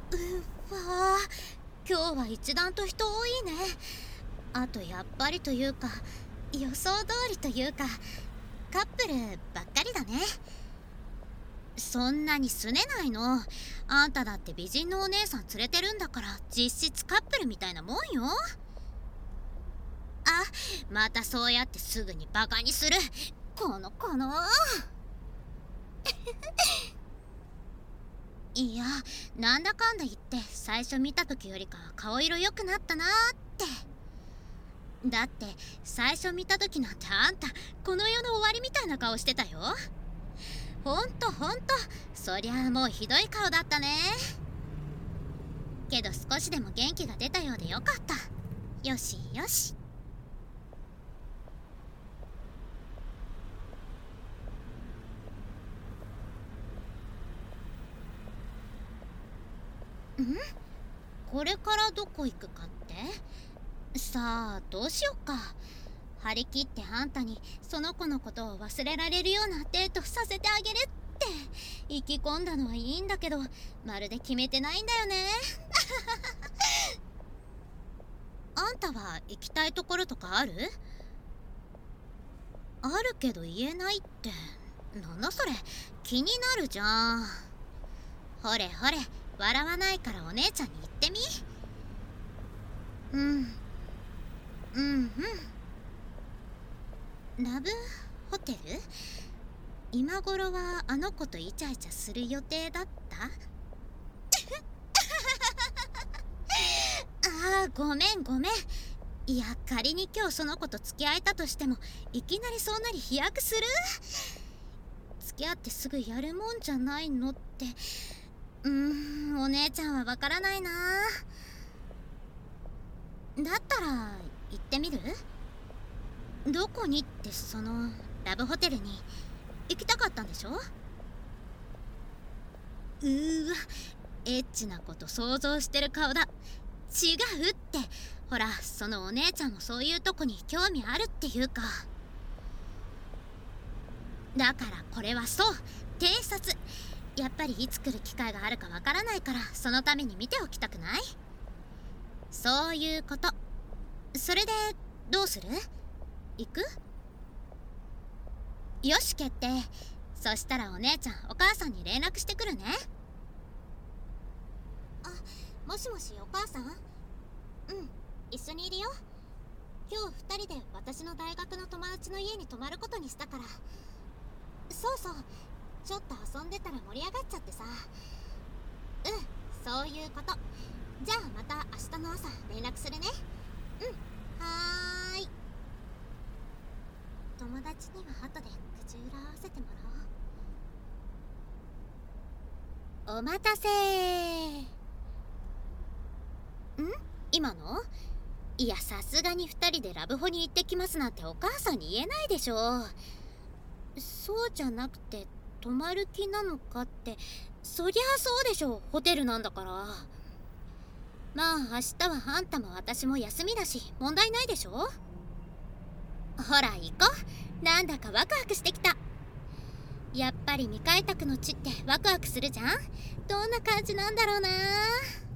うわあ、今日は一段と人多いね。あとやっぱりというか、予想通りというか、カップルばっかりだね。そんなにすねないの。あんただって美人のお姉さん連れてるんだから、実質カップルみたいなもんよ。あ、またそうやってすぐにバカにする。このいや、なんだかんだ言って最初見た時よりかは顔色良くなったなーって。だって最初見た時なんてあんたこの世の終わりみたいな顔してたよ。ほんとそりゃあもうひどい顔だったね。けど少しでも元気が出たようでよかった。よしよし。ん、これからどこ行くかって。さあどうしよっか。張り切ってあんたにその子のことを忘れられるようなデートさせてあげるって意気込んだのはいいんだけど、まるで決めてないんだよね。あんたは行きたいところとかある？あるけど言えないって、なんだそれ。気になるじゃん。ほれほれ、笑わないからお姉ちゃんに言ってみ。うんうんラブホテル？今頃はあの子とイチャイチャする予定だった？ああ、ごめん。いや、仮に今日その子と付き合えたとしても、いきなりそうなり飛躍する？付き合ってすぐやるもんじゃないのって。お姉ちゃんはわからないな。だったら行ってみる？どこにって、そのラブホテルに行きたかったんでしょ？エッチなこと想像してる顔だ。違うって。ほら、そのお姉ちゃんもそういうとこに興味あるっていうか。だからこれはそう偵察。やっぱりいつ来る機会があるかわからないから、そのために見ておきたくない？そういうこと。それでどうする？行く？よし決定。そしたらお姉ちゃんお母さんに連絡してくるね。あ、もしもしお母さん？一緒にいるよ。今日2人で私の大学の友達の家に泊まることにしたから。そうそう、ちょっと遊んでたら盛り上がっちゃってさ。そういうこと。じゃあまた明日の朝連絡するね。はーい。友達には後で口裏合わせてもらおう。お待たせー。今の？いや、さすがに2人でラブホに行ってきますなんてお母さんに言えないでしょ。そうじゃなくて、泊まる気なのかって。そりゃあそうでしょ、ホテルなんだから。まあ明日はあんたも私も休みだし問題ないでしょ。ほら行こう。なんだかワクワクしてきた。やっぱり未開拓の地ってワクワクするじゃん。どんな感じなんだろうな。